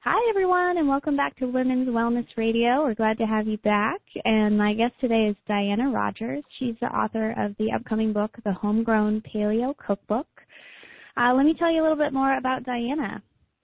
Hi, everyone, and welcome back to Women's Wellness Radio. We're glad to have you back. And my guest today is Diana Rogers. She's the author of the upcoming book, The Homegrown Paleo Cookbook. Let me tell you a little bit more about Diana.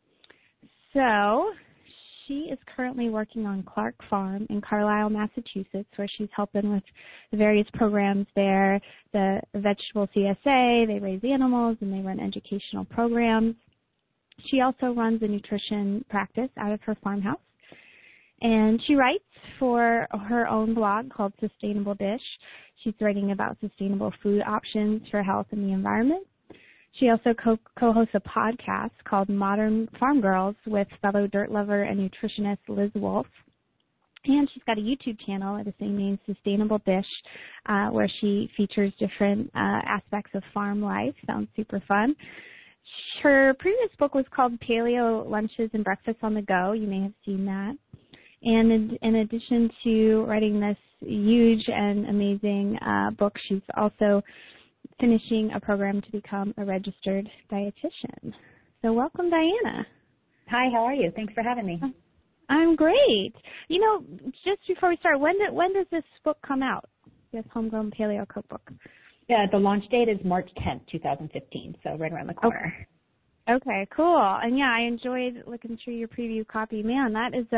So, she is currently working on Clark Farm in Carlisle, Massachusetts, where she's helping with the various programs there, the vegetable CSA, they raise animals, and they run educational programs. She also runs a nutrition practice out of her farmhouse, and she writes for her own blog called Sustainable Dish. She's writing about sustainable food options for health and the environment. She also co-hosts a podcast called Modern Farm Girls with fellow dirt lover and nutritionist Liz Wolfe. And she's got a YouTube channel at the same name, Sustainable Dish, where she features different aspects of farm life. Sounds super fun. Her previous book was called Paleo Lunches and Breakfasts on the Go. You may have seen that. And in addition to writing this huge and amazing book, she's also finishing a program to become a registered dietitian. So welcome, Diana. Hi, how are you? Thanks for having me. I'm great. You know, just before we start, when does this book come out, this Homegrown Paleo Cookbook? Yeah, the launch date is March 10th, 2015, so right around the corner. Okay, cool. And yeah, I enjoyed looking through your preview copy. Man, that is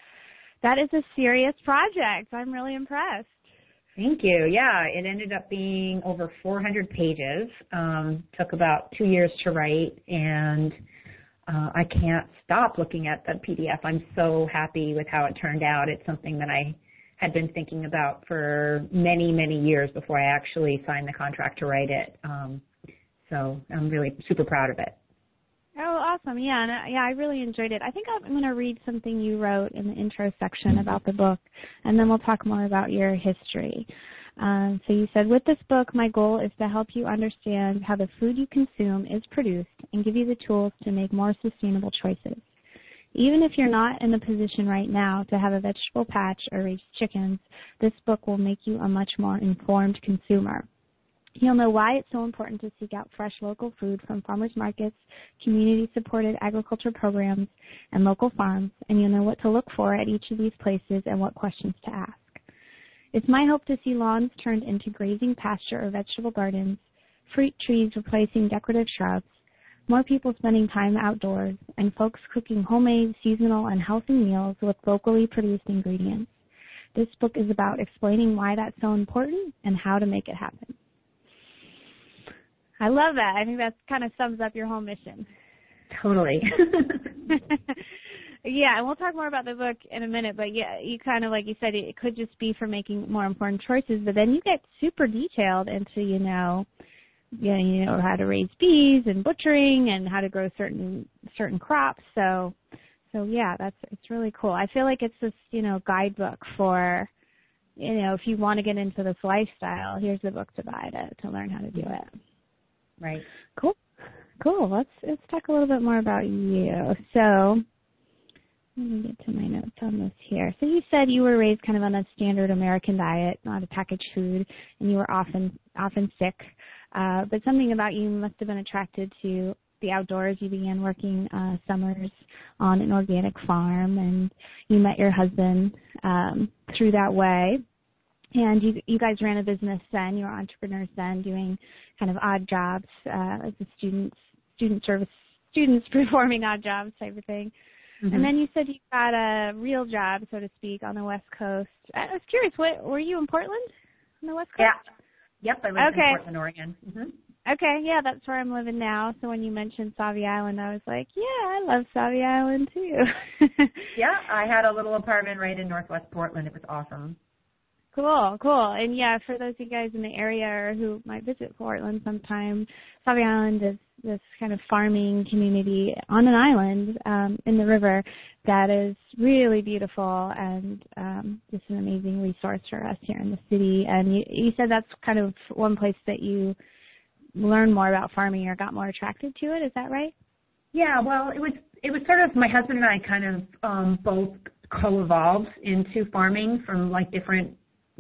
a serious project. I'm really impressed. Thank you. Yeah, it ended up being over 400 pages. Took about 2 years to write, and I can't stop looking at the PDF. I'm so happy with how it turned out. It's something that I had been thinking about for many, many years before I actually signed the contract to write it. So I'm really super proud of it. Oh, awesome. Yeah, I really enjoyed it. I think I'm going to read something you wrote in the intro section about the book, and then we'll talk more about your history. So you said, with this book, my goal is to help you understand how the food you consume is produced and give you the tools to make more sustainable choices. Even if you're not in the position right now to have a vegetable patch or raise chickens, this book will make you a much more informed consumer. You'll know why it's so important to seek out fresh local food from farmers markets, community-supported agriculture programs, and local farms, and you'll know what to look for at each of these places and what questions to ask. It's my hope to see lawns turned into grazing pasture or vegetable gardens, fruit trees replacing decorative shrubs, more people spending time outdoors, and folks cooking homemade, seasonal, and healthy meals with locally produced ingredients. This book is about explaining why that's so important and how to make it happen. I love that. I think that kind of sums up your whole mission. Totally. Yeah, and we'll talk more about the book in a minute, but yeah, you kind of, like you said, it could just be for making more important choices, but then you get super detailed into, you know how to raise bees and butchering and how to grow certain crops. So yeah, it's really cool. I feel like it's this, guidebook for, if you want to get into this lifestyle, here's the book to buy to learn how to do it. Right. Cool. Let's talk a little bit more about you. So let me get to my notes on this here. So you said you were raised kind of on a standard American diet, not a packaged food, and you were often sick. But something about you must have been attracted to the outdoors. You began working summers on an organic farm, and you met your husband through that way. And you guys ran a business then. You were entrepreneurs then, doing kind of odd jobs as a students performing odd jobs type of thing. Mm-hmm. And then you said you got a real job, so to speak, on the West Coast. I was curious, were you in Portland on the West Coast? Yeah. Yep, I lived in Portland, Oregon. Mm-hmm. Okay, yeah, that's where I'm living now. So when you mentioned Sauvie Island, I was like, yeah, I love Sauvie Island too. Yeah, I had a little apartment right in Northwest Portland. It was awesome. Cool. And yeah, for those of you guys in the area or who might visit Portland sometime, Sauvie Island is this kind of farming community on an island in the river that is really beautiful and just an amazing resource for us here in the city. And you said that's kind of one place that you learned more about farming or got more attracted to it. Is that right? Yeah, well, it was sort of, my husband and I kind of both co-evolved into farming from like different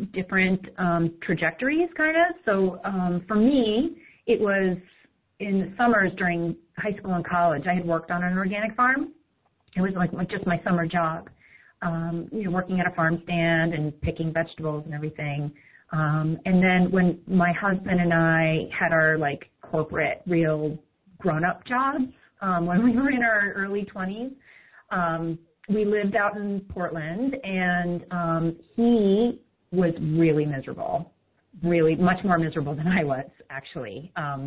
trajectories kind of. So for me, it was in the summers during high school and college. I had worked on an organic farm, it was like just my summer job, working at a farm stand and picking vegetables and everything. And then when my husband and I had our like corporate, real grown-up jobs, when we were in our early 20s, we lived out in Portland, and he was really miserable, really much more miserable than I was, actually.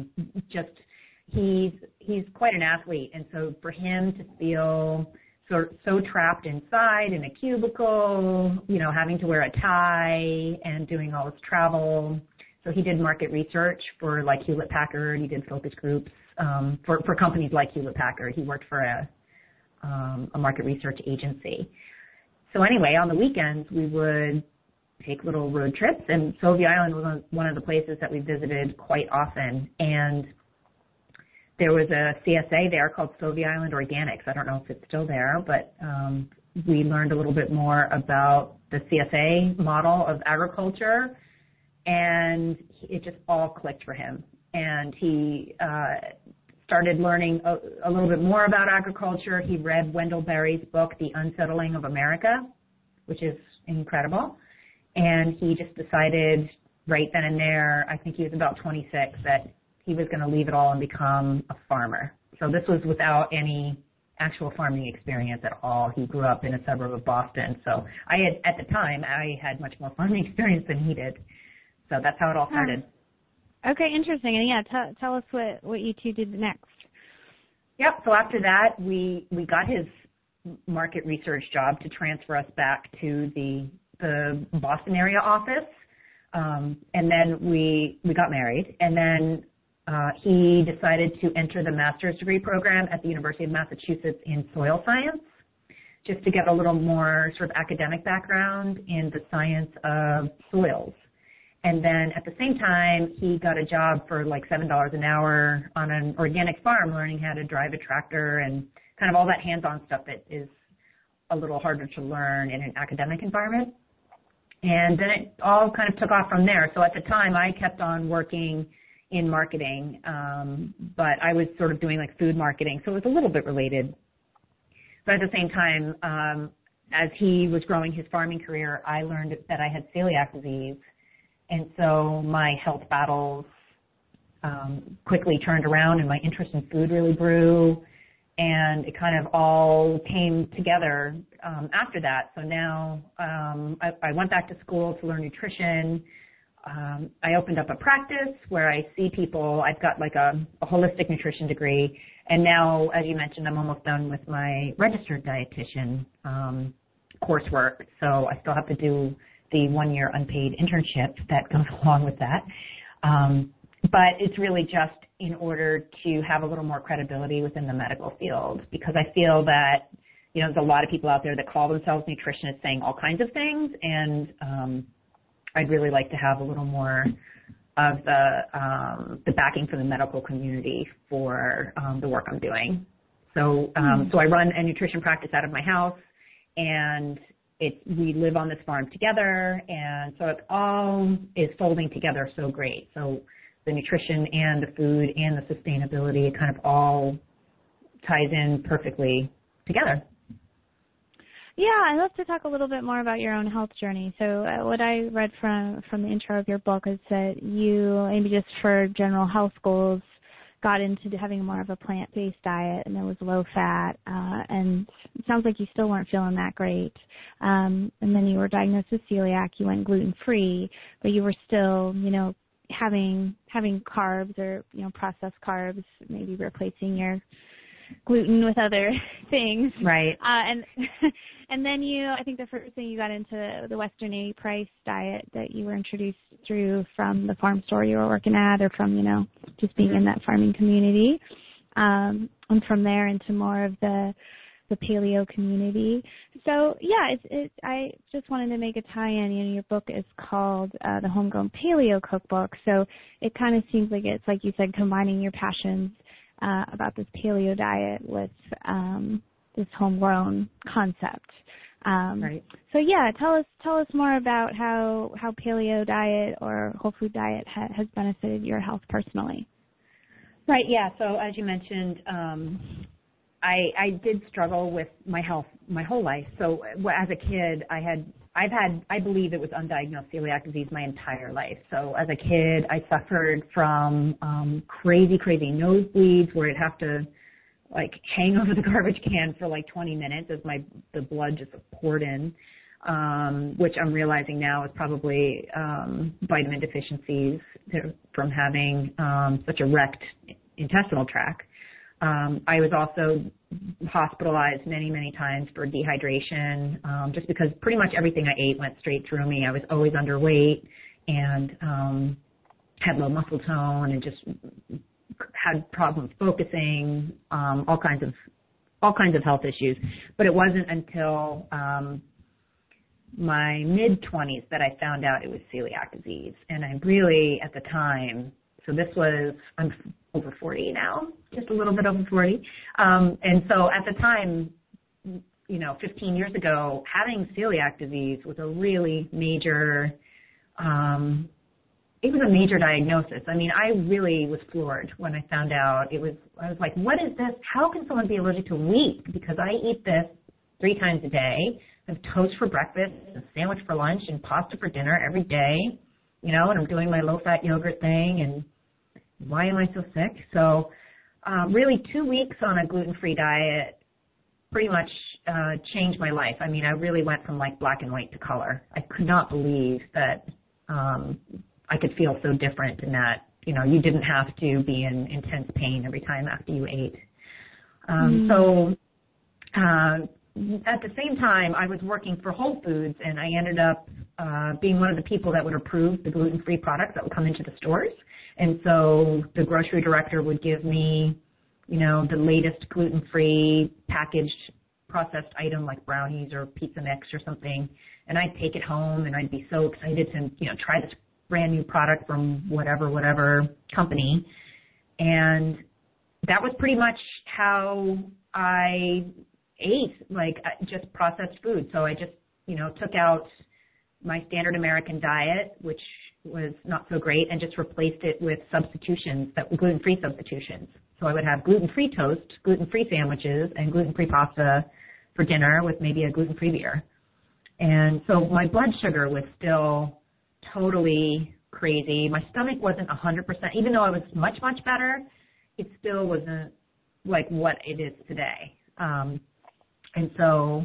He's quite an athlete, and so for him to feel so trapped inside in a cubicle, having to wear a tie and doing all this travel. So he did market research for like Hewlett Packard. He did focus groups for companies like Hewlett Packard. He worked for a market research agency. So anyway, on the weekends we would take little road trips, and Stovey Island was one of the places that we visited quite often. And there was a CSA there called Stovey Island Organics. I don't know if it's still there, but we learned a little bit more about the CSA model of agriculture, and it just all clicked for him. And he started learning a little bit more about agriculture. He read Wendell Berry's book, The Unsettling of America, which is incredible. And he just decided right then and there, I think he was about 26, that he was going to leave it all and become a farmer. So this was without any actual farming experience at all. He grew up in a suburb of Boston. So at the time, I had much more farming experience than he did. So that's how it all started. Okay, interesting. And yeah, tell us what you two did next. Yep. So after that, we got his market research job to transfer us back to the Boston area office. And then we got married. And then he decided to enter the master's degree program at the University of Massachusetts in soil science, just to get a little more sort of academic background in the science of soils. And then at the same time, he got a job for like $7 an hour on an organic farm, learning how to drive a tractor and kind of all that hands-on stuff that is a little harder to learn in an academic environment. And then it all kind of took off from there. So at the time, I kept on working in marketing, but I was sort of doing like food marketing, so it was a little bit related. But at the same time, as he was growing his farming career, I learned that I had celiac disease, and so my health battles quickly turned around, and my interest in food really grew, and it kind of all came together after that. So now I went back to school to learn nutrition. I opened up a practice where I see people. I've got like a holistic nutrition degree, and now, as you mentioned, I'm almost done with my registered dietitian coursework, so I still have to do the 1-year unpaid internship that goes along with that. But it's really just in order to have a little more credibility within the medical field, because I feel that, there's a lot of people out there that call themselves nutritionists saying all kinds of things, and I'd really like to have a little more of the backing from the medical community for the work I'm doing. So so I run a nutrition practice out of my house, and we live on this farm together, and so it all is folding together so great. So the nutrition and the food and the sustainability, it kind of all ties in perfectly together. Yeah, I'd love to talk a little bit more about your own health journey. So what I read from the intro of your book is that you, maybe just for general health goals, got into having more of a plant-based diet, and it was low fat, and it sounds like you still weren't feeling that great. And then you were diagnosed with celiac. You went gluten-free, but you were still, having carbs or, processed carbs, maybe replacing your gluten with other things. Right. And then I think the first thing you got into the Western A price diet that you were introduced through from the farm store you were working at, or from, just being in that farming community. And from there into more of the paleo community. So yeah, I just wanted to make a tie-in. Your book is called The Homegrown Paleo Cookbook. So it kind of seems like it's, like you said, combining your passions about this paleo diet with this homegrown concept. Right. So yeah, tell us more about how paleo diet or whole food diet has benefited your health personally. Right. Yeah. So as you mentioned, I did struggle with my health my whole life. So as a kid, I believe it was undiagnosed celiac disease my entire life. So as a kid, I suffered from crazy nosebleeds where I'd have to like hang over the garbage can for like 20 minutes as the blood just poured in, which I'm realizing now is probably vitamin deficiencies from having such a wrecked intestinal tract. I was also hospitalized many times for dehydration, just because pretty much everything I ate went straight through me. I was always underweight and had low muscle tone and just had problems focusing, all kinds of health issues. But it wasn't until my mid-20s that I found out it was celiac disease. And I really, at the time, I'm over 40 now, just a little bit over 40. And so at the time, 15 years ago, having celiac disease was a really major, it was a major diagnosis. I mean, I really was floored when I found out. I was like, what is this? How can someone be allergic to wheat? Because I eat this 3 times a day. I have toast for breakfast, a sandwich for lunch, and pasta for dinner every day, and I'm doing my low-fat yogurt thing, and why am I so sick? So really 2 weeks on a gluten-free diet pretty much changed my life. I mean, I really went from like black and white to color. I could not believe that I could feel so different in that, you didn't have to be in intense pain every time after you ate. So at the same time, I was working for Whole Foods, and I ended up being one of the people that would approve the gluten-free products that would come into the stores. And so the grocery director would give me, the latest gluten-free packaged processed item like brownies or pizza mix or something, and I'd take it home, and I'd be so excited to, try this brand new product from whatever company. And that was pretty much how I ate, like just processed food. So I just, took out my standard American diet, which was not so great, and just replaced it with substitutions, that were gluten-free substitutions. So I would have gluten-free toast, gluten-free sandwiches, and gluten-free pasta for dinner with maybe a gluten-free beer. And so my blood sugar was still totally crazy. My stomach wasn't 100%, even though I was much better, it still wasn't like what it is today. And so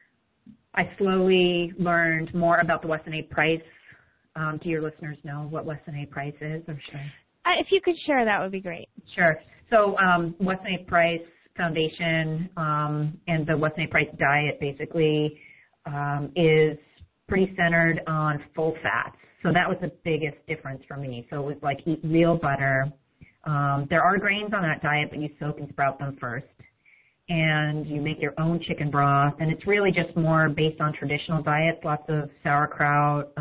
I slowly learned more about the Weston A. Price. Do your listeners know what Weston A. Price is? Or sure? If you could share, that would be great. Sure. So Weston A. Price Foundation and the Weston A. Price diet basically is pretty centered on full fats. So that was the biggest difference for me. So it was like eat real butter. There are grains on that diet, but you soak and sprout them first. And you make your own chicken broth. And it's really just more based on traditional diets, lots of sauerkraut,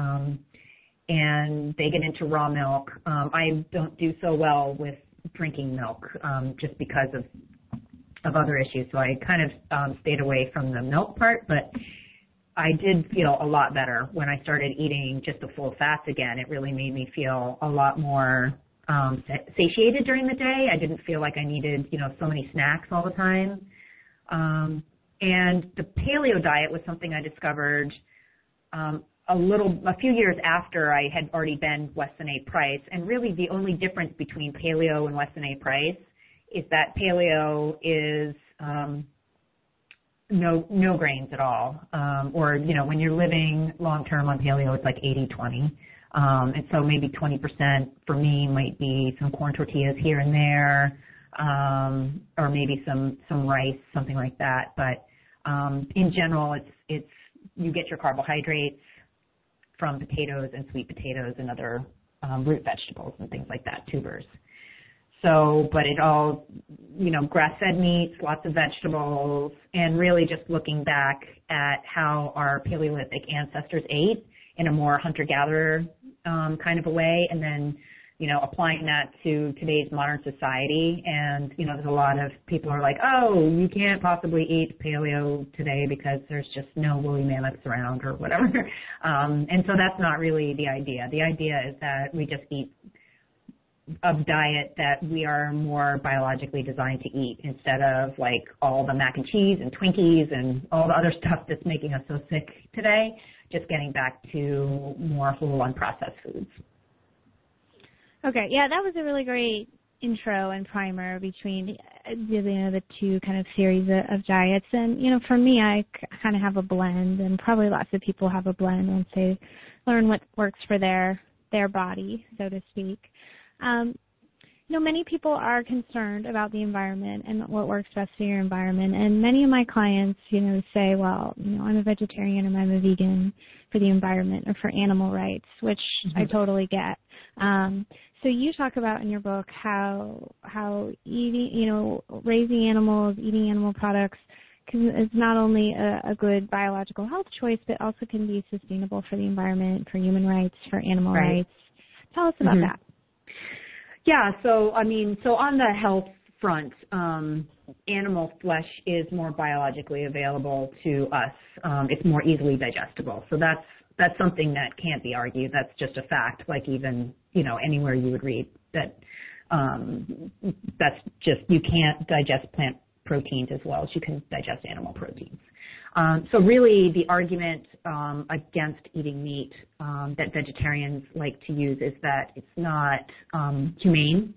and they get into raw milk. I don't do so well with drinking milk just because of other issues. So I kind of stayed away from the milk part, but I did feel a lot better when I started eating just the full fats again. It really made me feel a lot more satiated during the day. I didn't feel like I needed, so many snacks all the time. And the paleo diet was something I discovered a few years after I had already been Weston A. Price. And really the only difference between paleo and Weston A. Price is that paleo is no grains at all. Or, when you're living long-term on paleo, it's like 80-20. And so maybe 20% for me might be some corn tortillas here and there, or maybe some rice, something like that. But in general, it's you get your carbohydrates from potatoes and sweet potatoes and other root vegetables and things like that, tubers. So, but it all, grass-fed meats, lots of vegetables, and really just looking back at how our Paleolithic ancestors ate in a more hunter-gatherer kind of a way, and then, applying that to today's modern society. And, there's a lot of people are like, oh, you can't possibly eat paleo today because there's just no woolly mammoths around or whatever. And so that's not really the idea. The idea is that we just eat of diet that we are more biologically designed to eat instead of like all the mac and cheese and Twinkies and all the other stuff that's making us so sick today, just getting back to more whole unprocessed foods. Okay, yeah, that was a really great intro and primer between the two kind of series of diets. And, for me, I kind of have a blend, and probably lots of people have a blend once they learn what works for their body, so to speak. Many people are concerned about the environment and what works best for your environment. And many of my clients, say, well, I'm a vegetarian or I'm a vegan for the environment or for animal rights, which I totally get. So you talk about in your book how eating, raising animals, eating animal products is not only a good biological health choice, but also can be sustainable for the environment, for human rights, for animal rights. Tell us about that. Yeah, so on the health front, animal flesh is more biologically available to us. It's more easily digestible. So that's something that can't be argued. That's just a fact. Like even, anywhere you would read that, that's just, you can't digest plant proteins as well as you can digest animal proteins. So really the argument against eating meat that vegetarians like to use is that it's not humane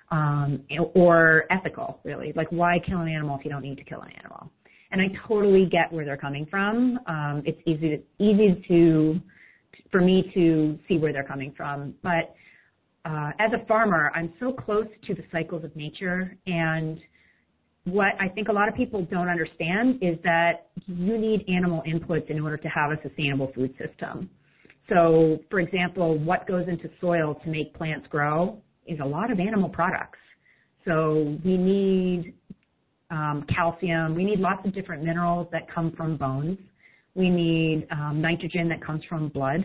or ethical, really. Like, why kill an animal if you don't need to kill an animal? And I totally get where they're coming from. It's easy for me to see where they're coming from. But as a farmer, I'm so close to the cycles of nature, and what I think a lot of people don't understand is that you need animal inputs in order to have a sustainable food system. So, for example, what goes into soil to make plants grow is a lot of animal products. So we need calcium. We need lots of different minerals that come from bones. We need nitrogen that comes from blood.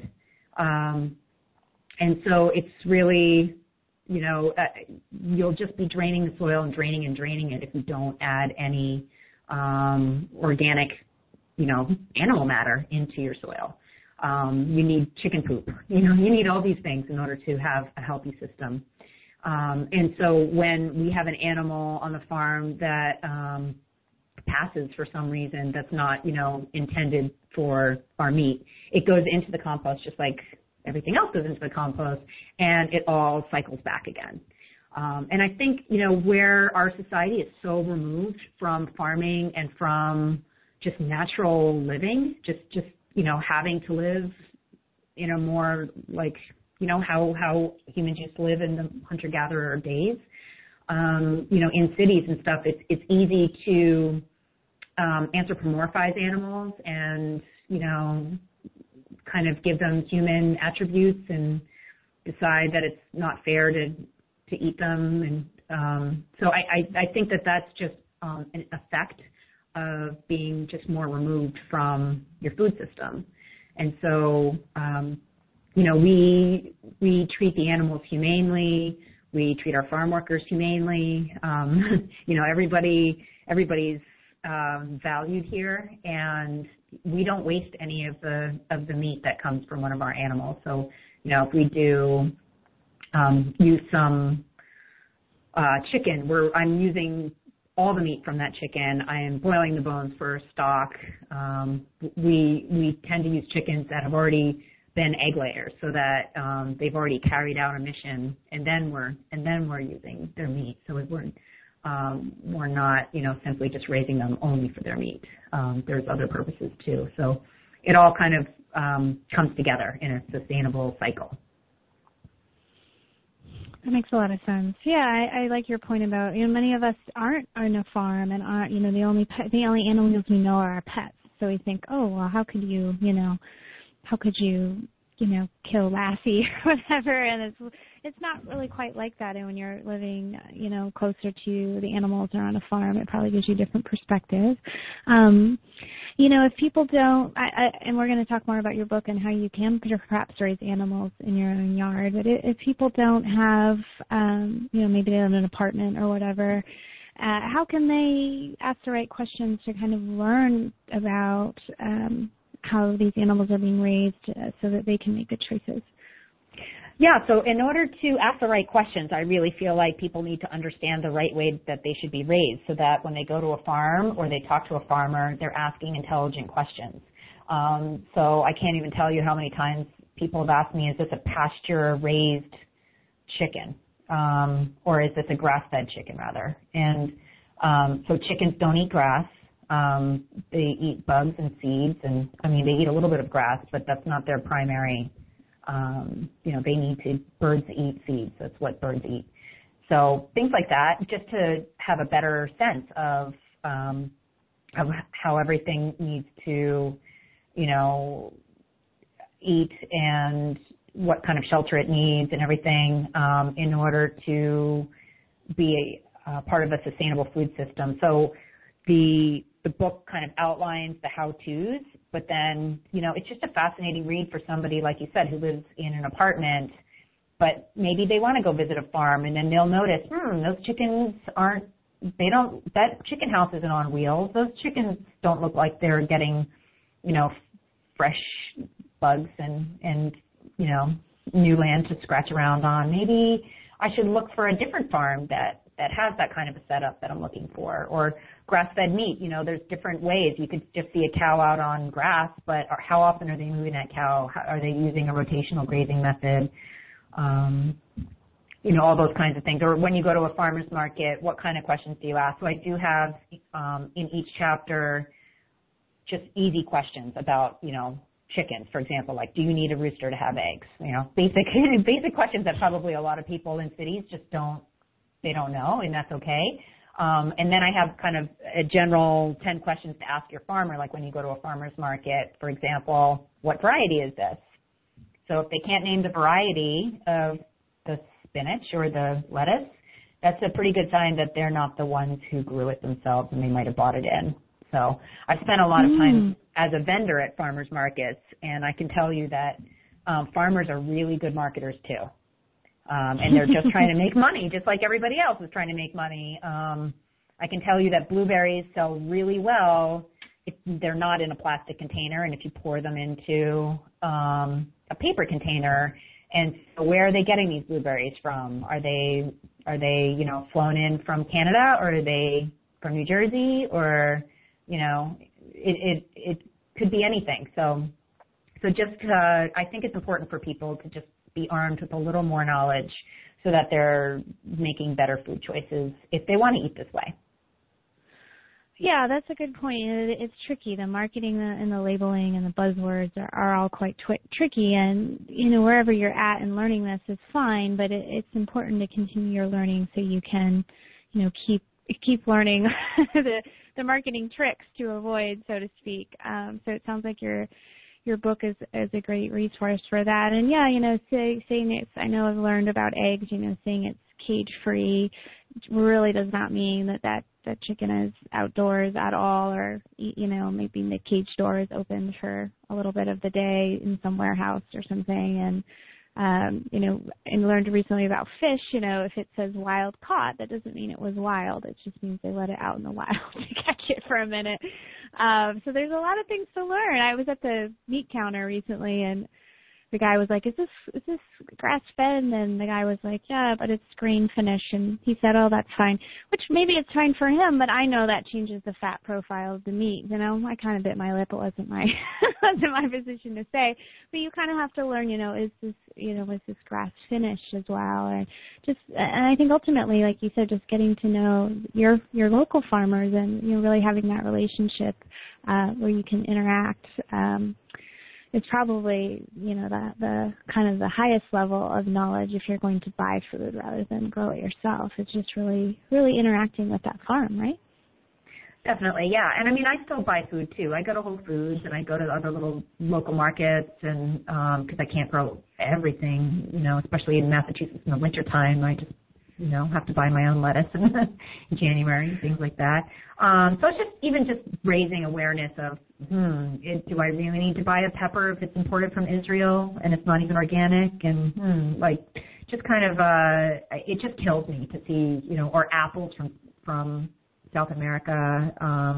And so it's really, you'll just be draining the soil and draining it if you don't add any organic, animal matter into your soil. You need chicken poop. You need all these things in order to have a healthy system. And so when we have an animal on the farm that passes for some reason that's not, intended for our meat, it goes into the compost just like everything else goes into the compost, and it all cycles back again. And I think, where our society is so removed from farming and from just natural living, just having to live in a more like, how humans used to live in the hunter-gatherer days, in cities and stuff, it's easy to anthropomorphize animals and, kind of give them human attributes and decide that it's not fair to eat them. And so I think that that's just an effect of being just more removed from your food system. And so, we treat the animals humanely. We treat our farm workers humanely. Everybody's valued here, and we don't waste any of the meat that comes from one of our animals. So, if we do use some chicken, I'm using all the meat from that chicken. I am boiling the bones for stock. We tend to use chickens that have already been egg layers, so that they've already carried out a mission, and then we're using their meat. So we're not, simply just raising them only for their meat. There's other purposes too. So it all kind of comes together in a sustainable cycle. That makes a lot of sense. Yeah, I like your point about, many of us aren't on a farm and aren't, the only animals we know are our pets. So we think, oh, well, how could you kill Lassie or whatever, and it's not really quite like that. And when you're living, closer to the animals or on a farm, it probably gives you a different perspective. If people don't, and we're going to talk more about your book and how you can perhaps raise animals in your own yard, but if people don't have, maybe they live in an apartment or whatever, how can they ask the right questions to kind of learn about how these animals are being raised so that they can make good choices? Yeah, so in order to ask the right questions, I really feel like people need to understand the right way that they should be raised so that when they go to a farm or they talk to a farmer, they're asking intelligent questions. So I can't even tell you how many times people have asked me, is this a pasture-raised chicken? Or is this a grass-fed chicken, rather? And so chickens don't eat grass. They eat bugs and seeds, and, I mean, they eat a little bit of grass, but that's not their primary. They need to, birds eat seeds. That's what birds eat. So things like that, just to have a better sense of how everything needs to, eat and what kind of shelter it needs and everything in order to be a part of a sustainable food system. So the book kind of outlines the how-tos, but then, it's just a fascinating read for somebody, like you said, who lives in an apartment, but maybe they want to go visit a farm, and then they'll notice, those chickens that chicken house isn't on wheels. Those chickens don't look like they're getting, fresh bugs and new land to scratch around on. Maybe I should look for a different farm that has that kind of a setup that I'm looking for. Or grass-fed meat, there's different ways. You could just see a cow out on grass, but how often are they moving that cow? Are they using a rotational grazing method? All those kinds of things. Or when you go to a farmer's market, what kind of questions do you ask? So I do have in each chapter just easy questions about, chickens, for example, like, do you need a rooster to have eggs? Basic questions that probably a lot of people in cities just don't know, and that's okay. And then I have kind of a general 10 questions to ask your farmer, like when you go to a farmer's market, for example, what variety is this? So if they can't name the variety of the spinach or the lettuce, that's a pretty good sign that they're not the ones who grew it themselves and they might have bought it in. So I've spent a lot of time as a vendor at farmers markets, and I can tell you that farmers are really good marketers too. And they're just trying to make money, just like everybody else is trying to make money. I can tell you that blueberries sell really well if they're not in a plastic container and if you pour them into a paper container. And so where are they getting these blueberries from? Are they flown in from Canada, or are they from New Jersey, or it could be anything. So just I think it's important for people to just be armed with a little more knowledge so that they're making better food choices if they want to eat this way. Yeah, that's a good point. It's tricky. The marketing and the labeling and the buzzwords are all quite tricky. And, wherever you're at and learning this is fine, but it's important to continue your learning so you can, keep learning the marketing tricks to avoid, so to speak. So it sounds like your book is a great resource for that. And yeah, saying it's, I know I've learned about eggs, saying it's cage-free really does not mean that chicken is outdoors at all, or, maybe the cage door is open for a little bit of the day in some warehouse or something. And, and learned recently about fish, if it says wild caught, that doesn't mean it was wild. It just means they let it out in the wild to catch it for a minute. So there's a lot of things to learn. I was at the meat counter recently, and the guy was like, is this grass-fed? And the guy was like, yeah, but it's grain finish. And he said, oh, that's fine, which maybe it's fine for him, but I know that changes the fat profile of the meat. I kind of bit my lip. It wasn't my position to say, but you kind of have to learn, is this grass finished as well? And I think ultimately, like you said, just getting to know your local farmers and, really having that relationship where you can interact. It's probably, the kind of the highest level of knowledge if you're going to buy food rather than grow it yourself. It's just really, really interacting with that farm, right? Definitely, yeah. And I still buy food too. I go to Whole Foods and I go to other little local markets, and because I can't grow everything, especially in Massachusetts in the wintertime, I just have to buy my own lettuce in January, things like that. So it's just raising awareness of, do I really need to buy a pepper if it's imported from Israel and it's not even organic? And just kind of, it just kills me to see, or apples from South America,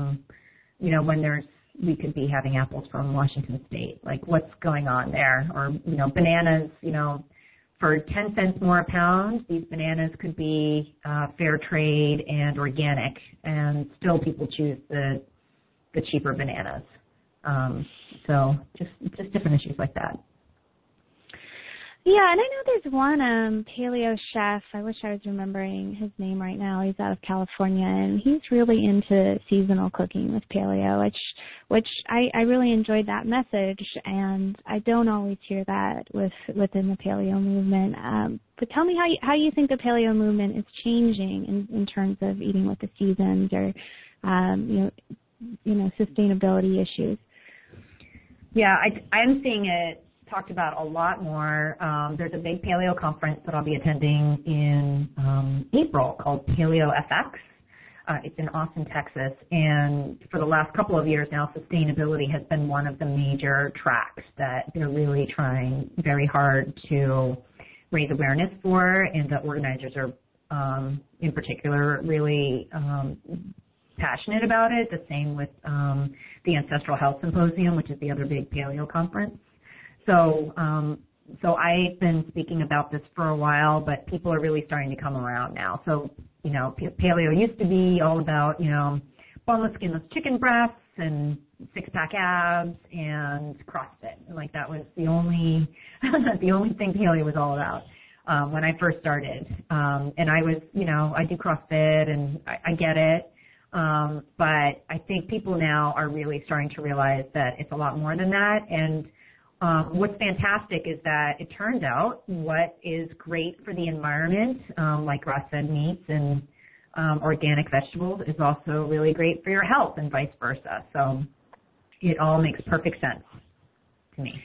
when we could be having apples from Washington State. Like, what's going on there? Or, bananas, for 10 cents more a pound, these bananas could be fair trade and organic, and still people choose the cheaper bananas. So just different issues like that. Yeah, and I know there's one paleo chef. I wish I was remembering his name right now. He's out of California, and he's really into seasonal cooking with paleo, which I really enjoyed that message, and I don't always hear that within the paleo movement. But tell me how you think the paleo movement is changing in terms of eating with the seasons or sustainability issues. Yeah, I'm seeing it talked about a lot more. There's a big paleo conference that I'll be attending in April called Paleo FX. It's in Austin, Texas, and for the last couple of years now, sustainability has been one of the major tracks that they're really trying very hard to raise awareness for, and the organizers are, in particular, really passionate about it. The same with the Ancestral Health Symposium, which is the other big paleo conference. So I've been speaking about this for a while, but people are really starting to come around now. So, paleo used to be all about, boneless, skinless chicken breasts and six-pack abs and CrossFit. Like that was the only thing paleo was all about when I first started. And I was, I do CrossFit and I get it. But I think people now are really starting to realize that it's a lot more than that. And what's fantastic is that it turns out what is great for the environment, like grass-fed meats and organic vegetables, is also really great for your health and vice versa. So it all makes perfect sense to me.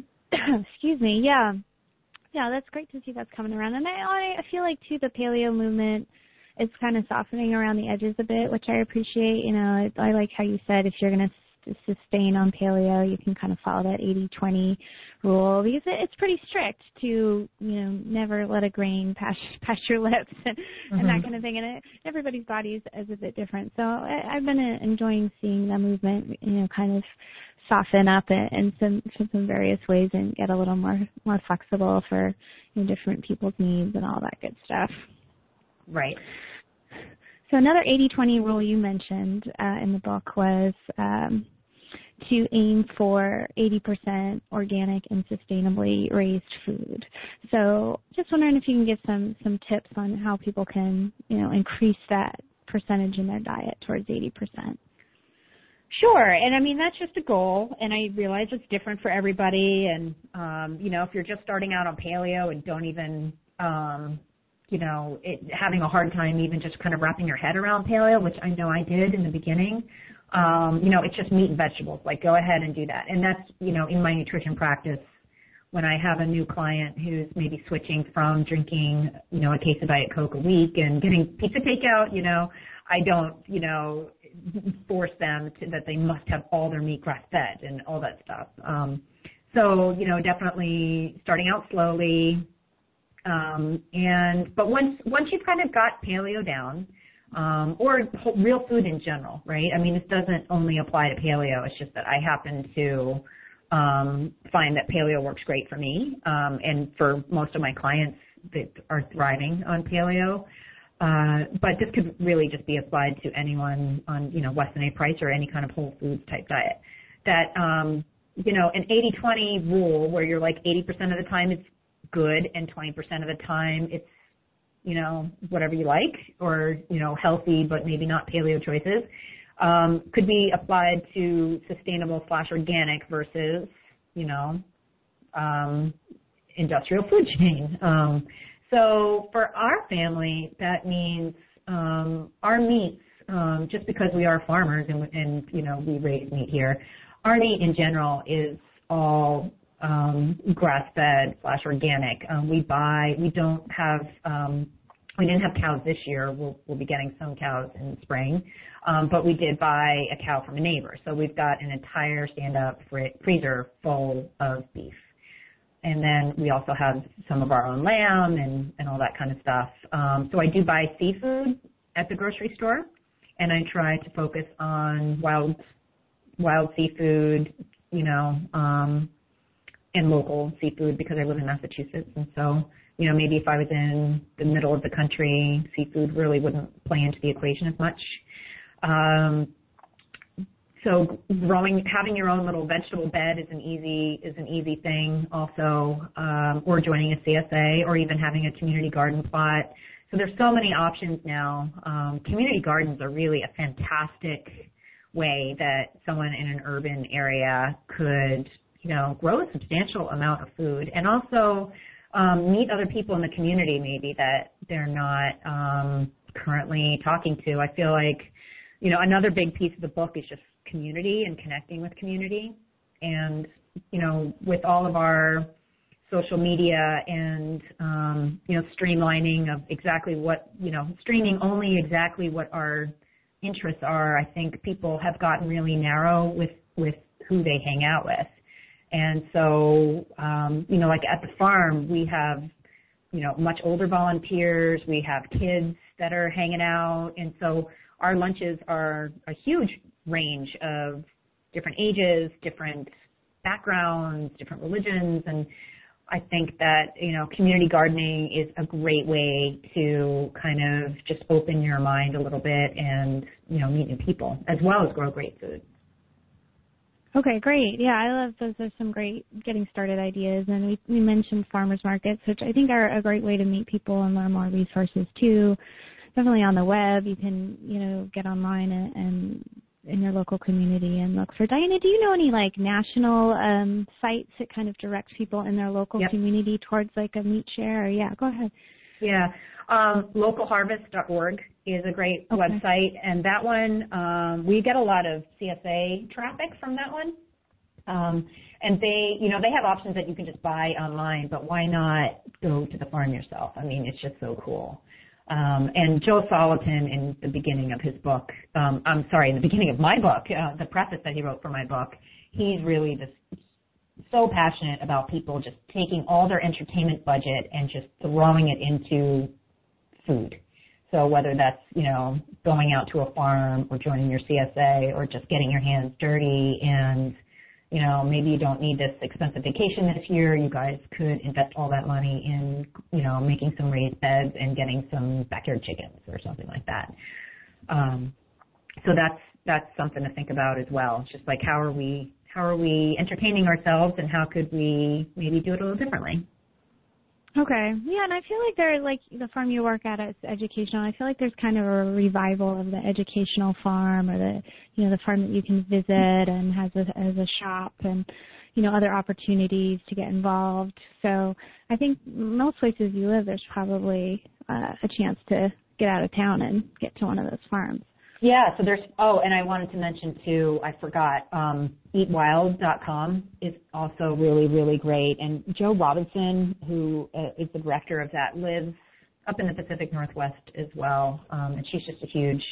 Excuse me. Yeah. Yeah, that's great to see that's coming around. And I feel like, too, the paleo movement is kind of softening around the edges a bit, which I appreciate. I like how you said if you're going to sustain on paleo, you can kind of follow that 80-20 rule, because it's pretty strict to, never let a grain pass your lips and that kind of thing. And everybody's body is a bit different. So I've been enjoying seeing that movement, kind of soften up in some various ways and get a little more flexible for different people's needs and all that good stuff. Right. So another 80-20 rule you mentioned in the book was to aim for 80% organic and sustainably raised food. So just wondering if you can give some tips on how people can, increase that percentage in their diet towards 80%. Sure. And I mean, that's just a goal, and I realize it's different for everybody. And, if you're just starting out on paleo and don't even having a hard time even just kind of wrapping your head around paleo, which I know I did in the beginning. It's just meat and vegetables. Like, go ahead and do that. And that's, in my nutrition practice, when I have a new client who's maybe switching from drinking, a case of Diet Coke a week and getting pizza takeout, I don't, force them that they must have all their meat grass-fed and all that stuff. Definitely starting out slowly. But once you've kind of got paleo down, or real food in general, right? I mean, this doesn't only apply to paleo. It's just that I happen to find that paleo works great for me, and for most of my clients that are thriving on paleo. But this could really just be applied to anyone on, Weston A. Price or any kind of whole foods type diet. That, an 80-20 rule where you're like 80% of the time it's good and 20% of the time it's, whatever you like, or, healthy but maybe not paleo choices, could be applied to sustainable/organic versus, industrial food chain. So for our family, that means our meats, just because we are farmers and we raise meat here, our meat in general is all grass-fed/organic. We didn't have cows this year. We'll be getting some cows in the spring, but we did buy a cow from a neighbor. So we've got an entire stand-up freezer full of beef. And then we also have some of our own lamb and all that kind of stuff. So I do buy seafood at the grocery store, and I try to focus on wild seafood, and local seafood because I live in Massachusetts. And so maybe if I was in the middle of the country, seafood really wouldn't play into the equation as much. So having your own little vegetable bed is an easy thing also, or joining a CSA, or even having a community garden plot. So there's so many options now. Community gardens are really a fantastic way that someone in an urban area could, grow a substantial amount of food, and also meet other people in the community maybe that they're not currently talking to. I feel like, another big piece of the book is just community and connecting with community. And, with all of our social media and, streamlining of exactly what, streaming only exactly what our interests are, I think people have gotten really narrow with who they hang out with. And so, like at the farm, we have, much older volunteers. We have kids that are hanging out. And so our lunches are a huge range of different ages, different backgrounds, different religions. And I think that, community gardening is a great way to kind of just open your mind a little bit and, meet new people as well as grow great food. Okay, great. Yeah, I love those. Are some great getting started ideas. And we mentioned farmers markets, which I think are a great way to meet people and learn more resources too. Definitely on the web, you can, get online and in your local community and look for. Diana, do you know any national sites that kind of direct people in their local community towards a meat share? Or, yeah, go ahead. Yeah, localharvest.org is a great website, and that one we get a lot of CSA traffic from that one. And they, they have options that you can just buy online, but why not go to the farm yourself? I mean, it's just so cool. And Joe Salatin, in the beginning of his book, in the beginning of my book, the preface that he wrote for my book, he's really just so passionate about people just taking all their entertainment budget and just throwing it into food. So whether that's, going out to a farm or joining your CSA or just getting your hands dirty and, maybe you don't need this expensive vacation this year. You guys could invest all that money in, making some raised beds and getting some backyard chickens or something like that. So that's something to think about as well. It's just how are we entertaining ourselves, and how could we maybe do it a little differently? Okay. Yeah, and I feel like the farm you work at is educational. I feel like there's kind of a revival of the educational farm, or the farm that you can visit and has a shop and, other opportunities to get involved. So I think most places you live, there's probably a chance to get out of town and get to one of those farms. Yeah, so and I wanted to mention too, I forgot, eatwild.com is also really, really great. And Joe Robinson, who is the director of that, lives up in the Pacific Northwest as well. And she's just a huge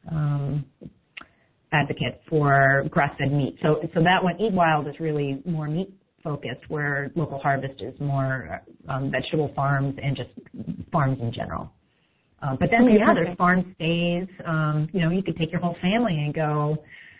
advocate for grass-fed meat. So that one, Eat Wild, is really more meat focused, where Local Harvest is more vegetable farms and just farms in general. But then, there's farm stays. You could take your whole family and go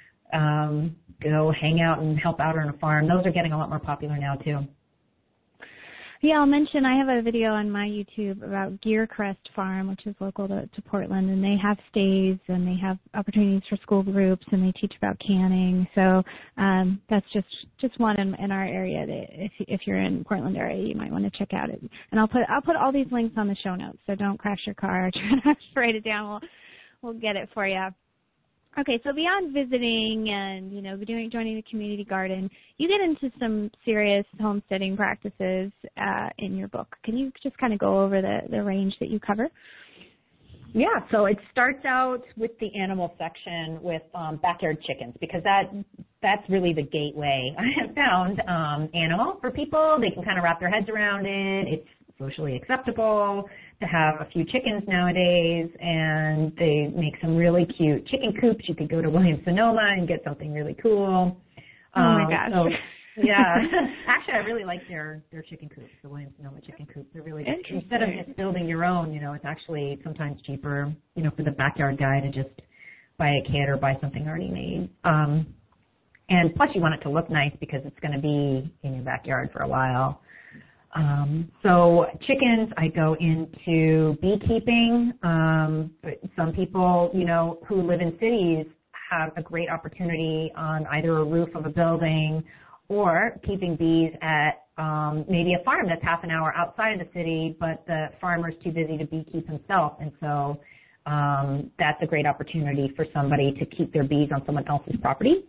hang out and help out on a farm. Those are getting a lot more popular now, too. Yeah, I'll mention I have a video on my YouTube about Gearcrest Farm, which is local to Portland, and they have stays and they have opportunities for school groups, and they teach about canning. So that's just one in our area that if you're in Portland area, you might want to check out it. And I'll put all these links on the show notes, so don't crash your car or try to write it down. We'll get it for you. Okay, so beyond visiting and, joining the community garden, you get into some serious homesteading practices in your book. Can you just kind of go over the range that you cover? Yeah, so it starts out with the animal section with backyard chickens, because that's really the gateway. I have found animal for people. They can kind of wrap their heads around it. It's socially acceptable to have a few chickens nowadays, and they make some really cute chicken coops. You could go to Williams-Sonoma and get something really cool. Oh my gosh. So, yeah. Actually, I really like their chicken coops, the Williams-Sonoma chicken coops. They're really good. Instead of just building your own, it's actually sometimes cheaper, for the backyard guy to just buy a kit or buy something already made. And plus you want it to look nice because it's going to be in your backyard for a while. So chickens, I go into beekeeping. Some people, who live in cities have a great opportunity on either a roof of a building or keeping bees at maybe a farm that's half an hour outside of the city, but the farmer's too busy to beekeep himself. And so that's a great opportunity for somebody to keep their bees on someone else's property.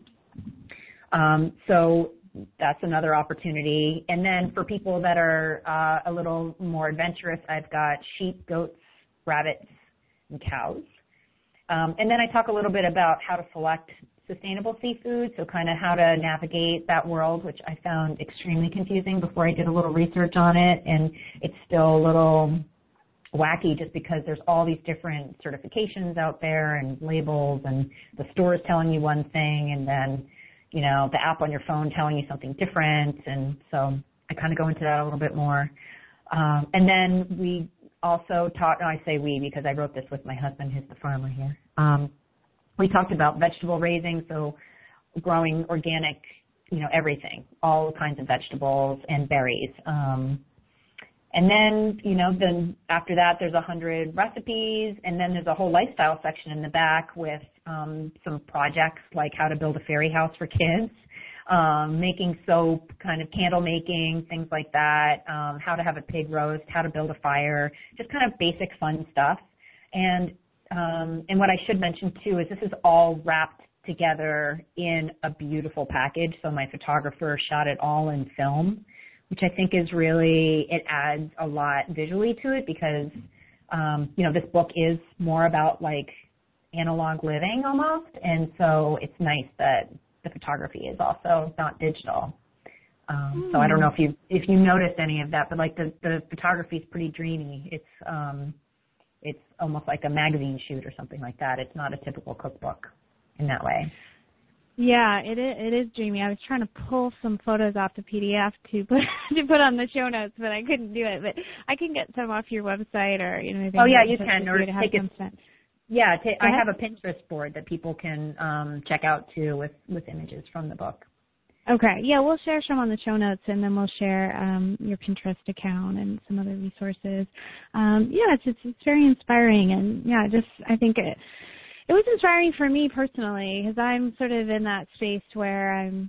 So that's another opportunity. And then for people that are a little more adventurous, I've got sheep, goats, rabbits, and cows. And then I talk a little bit about how to select sustainable seafood, so kind of how to navigate that world, which I found extremely confusing before I did a little research on it. And it's still a little wacky just because there's all these different certifications out there and labels, and the store is telling you one thing, and then the app on your phone telling you something different. And so I kind of go into that a little bit more. And then we also talked, I say we because I wrote this with my husband, who's the farmer here. We talked about vegetable raising, so growing organic, everything, all kinds of vegetables and berries. And then, then after that, there's 100 recipes, and then there's a whole lifestyle section in the back with some projects like how to build a fairy house for kids, making soap, kind of candle making, things like that, how to have a pig roast, how to build a fire, just kind of basic fun stuff. And what I should mention too is this is all wrapped together in a beautiful package. So my photographer shot it all in film, which I think is really, it adds a lot visually to it because, this book is more about like analog living almost. And so it's nice that the photography is also not digital. So I don't know if you noticed any of that, but like the photography is pretty dreamy. It's almost like a magazine shoot or something like that. It's not a typical cookbook in that way. Yeah, it is dreamy. I was trying to pull some photos off the PDF to put on the show notes, but I couldn't do it. But I can get some off your website, or maybe. Oh yeah, you can. Or take it. Yeah, I have a Pinterest board that people can check out too with images from the book. Okay, yeah, we'll share some on the show notes, and then we'll share your Pinterest account and some other resources. It's very inspiring, and I think it was inspiring for me personally because I'm sort of in that space where I'm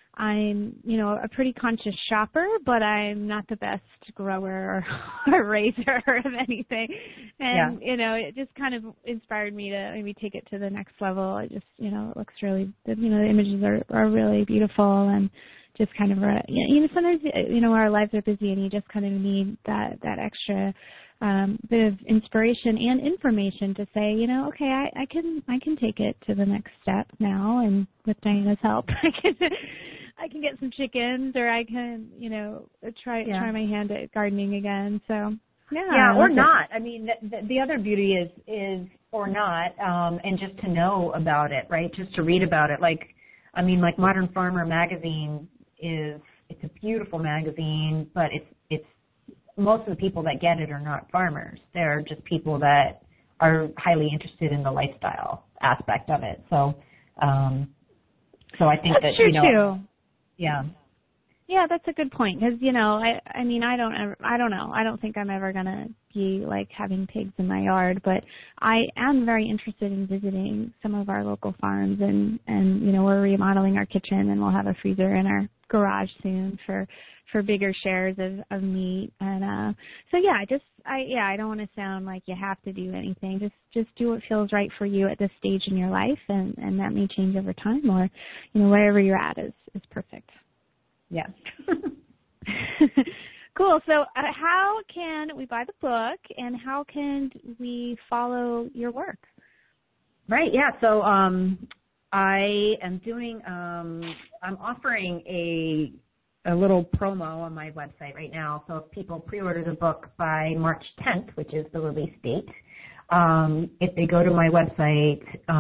a pretty conscious shopper, but I'm not the best grower or raiser of anything. And, it just kind of inspired me to maybe take it to the next level. It just, it looks really, the images are really beautiful, and just kind of, sometimes, our lives are busy and you just kind of need that extra bit of inspiration and information to say, okay, I can take it to the next step now, and with Diana's help, I can get some chickens, or I can, try my hand at gardening again. So or not. I mean, the other beauty is or not, and just to know about it, right? Just to read about it. Like Modern Farmer magazine it's a beautiful magazine, but it's most of the people that get it are not farmers. They're just people that are highly interested in the lifestyle aspect of it. So, I think that's true too. Yeah. Yeah, that's a good point because I don't know. I don't think I'm ever gonna be like having pigs in my yard, but I am very interested in visiting some of our local farms, and we're remodeling our kitchen, and we'll have a freezer in our garage soon for bigger shares of meat. And I don't want to sound like you have to do anything. Just do what feels right for you at this stage in your life, and that may change over time, or wherever you're at is perfect. Yeah. Cool. So how can we buy the book, and how can we follow your work? Right. Yeah. So I am doing I'm offering a little promo on my website right now. So if people pre-order the book by March 10th, which is the release date, if they go to my website,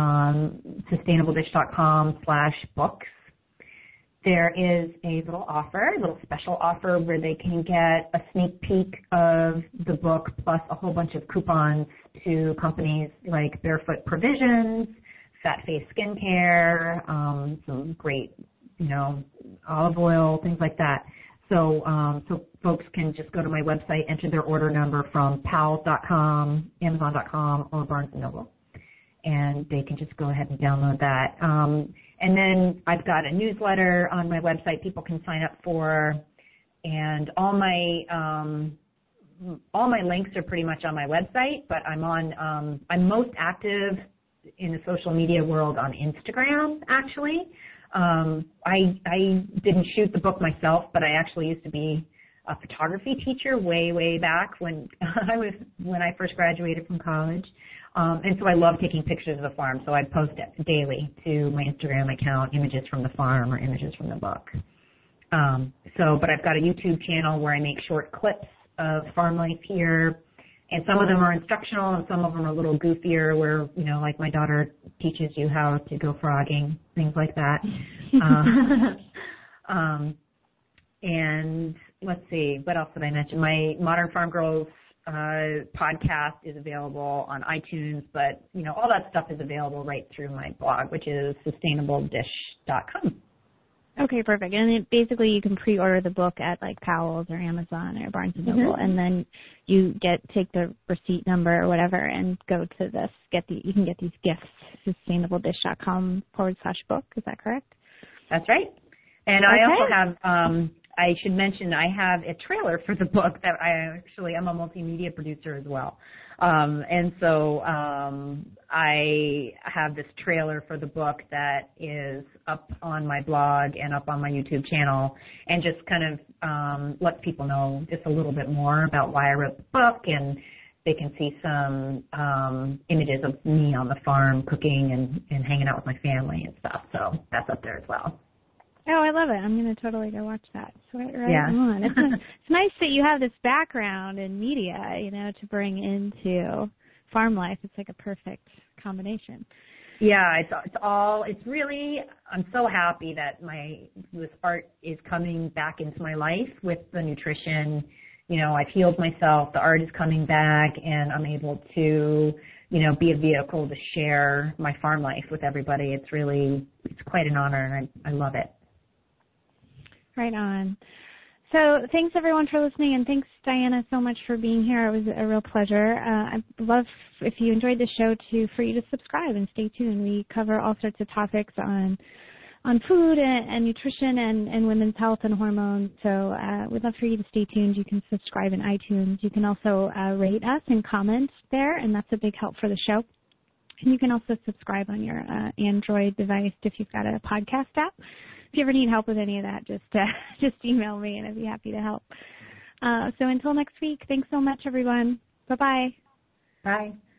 sustainabledish.com/books, there is a little special offer where they can get a sneak peek of the book plus a whole bunch of coupons to companies like Barefoot Provisions, Fat Face Skincare, some great, olive oil, things like that. So folks can just go to my website, enter their order number from pals.com, Amazon.com, or Barnes & Noble, and they can just go ahead and download that. And then I've got a newsletter on my website people can sign up for, and all my links are pretty much on my website, but I'm most active in the social media world on Instagram, actually. I didn't shoot the book myself, but I actually used to be a photography teacher way back when I first graduated from college. And so I love taking pictures of the farm, so I post it daily to my Instagram account, images from the farm or images from the book. But I've got a YouTube channel where I make short clips of farm life here, and some of them are instructional and some of them are a little goofier where, like my daughter teaches you how to go frogging, things like that. And let's see, what else did I mention? My Modern Farm Girls podcast is available on iTunes, but, all that stuff is available right through my blog, which is sustainabledish.com. Okay, perfect. And basically you can pre-order the book at like Powell's or Amazon or Barnes & Noble, and then you take the receipt number or whatever and go to this, you can get these gifts, sustainabledish.com/book. Is that correct? That's right. And I also have, I should mention, I have a trailer for the book that I'm a multimedia producer as well. And so I have this trailer for the book that is up on my blog and up on my YouTube channel, and just kind of lets people know just a little bit more about why I wrote the book, and they can see some images of me on the farm cooking and hanging out with my family and stuff. So that's up there as well. Oh, I love it. I'm going to totally go watch that. So on. It's nice that you have this background in media, to bring into farm life. It's like a perfect combination. Yeah, it's really, I'm so happy that this art is coming back into my life with the nutrition. I've healed myself, the art is coming back, and I'm able to, be a vehicle to share my farm life with everybody. It's quite an honor, and I love it. Right on. So thanks, everyone, for listening, and thanks, Diana, so much for being here. It was a real pleasure. I'd love, if you enjoyed the show, for you to subscribe and stay tuned. We cover all sorts of topics on food and nutrition and women's health and hormones. So we'd love for you to stay tuned. You can subscribe in iTunes. You can also rate us and comment there, and that's a big help for the show. And you can also subscribe on your Android device if you've got a podcast app. If you ever need help with any of that, just email me, and I'd be happy to help. So until next week, thanks so much, everyone. Bye-bye. Bye.